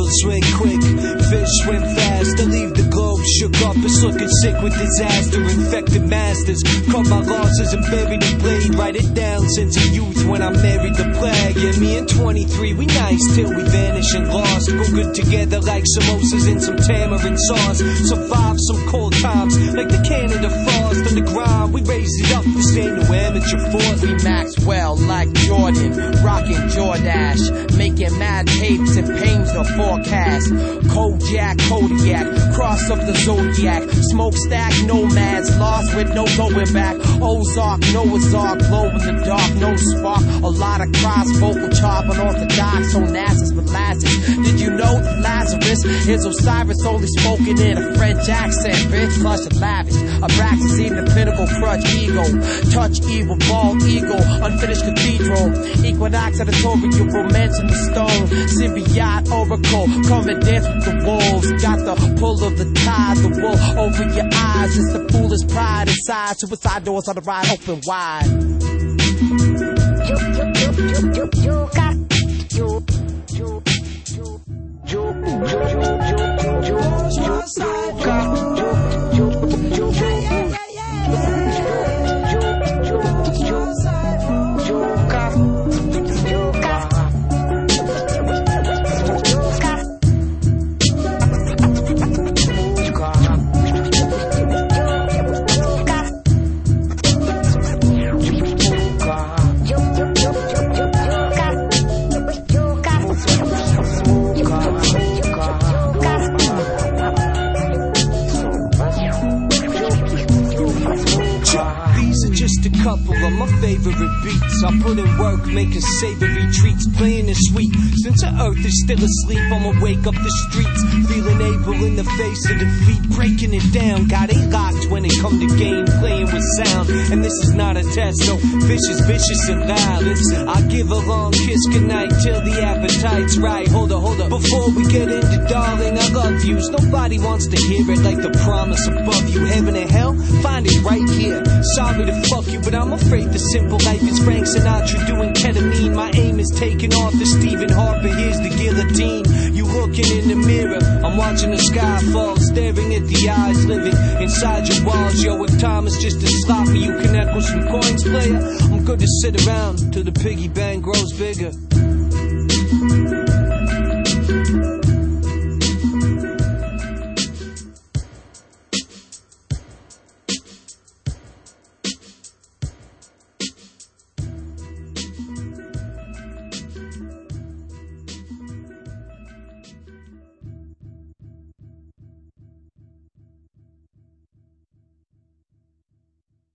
world swing quick, fish swim fast. I leave the globe shook up, it's looking sick with disaster. Infected masters, cut my losses and bury the blade. Write it down since a youth when I married the plague. Yeah, me and 23, we nice till we vanish and lost. Go good together like samosas and some tamarind sauce. Survive some cold times like the Canada Frost. On the grind, we raise it up, this ain't no amateur force. We Maxwell like Jordan, rockin' Jordache, making mad tapes and pains the forecast. Kojak, Kodiak, cross of the Zodiac, smokestack nomads, lost with no going back. Ozark, Noah's Ark, glow in the dark, no spark. A lot of cross vocal chop unorthodox, so NASA's molasses. Did you know that Lazarus is Osiris, only spoken in a French accent? Bitch, lush and lavish, Abraxas, even the pinnacle, crutch ego, touch evil, bald eagle, unfinished cathedral, equinox editorial, romance in the stone, symbiote oracle, come and dance with the wolves. Got the pull of the tide, the wool over your eyes. It's the foolish pride inside. Suicide doors on the ride open wide. Couple of my favorite beats. I put in work making savory treats, playing it sweet. Since the earth is still asleep, I'ma wake up the streets, feeling able in the face of defeat, breaking it down. Got it locked when it come to game, playing with sound. And this is not a test, so vicious, vicious and violence. I give a long kiss goodnight till the appetite's right. Hold up, before we get into darling, I love yous. Nobody wants to hear it like the promise above you. Heaven and hell, find it right here. Sorry to fuck you, but I'm afraid the simple life is Frank Sinatra doing ketamine. My aim is taking off the Stephen Harper, here's the guillotine. You looking in the mirror, I'm watching the sky fall, staring at the eyes living inside your walls. Yo, if time is just a sloppy, you connect with some coins, player. I'm good to sit around till the piggy bank grows bigger.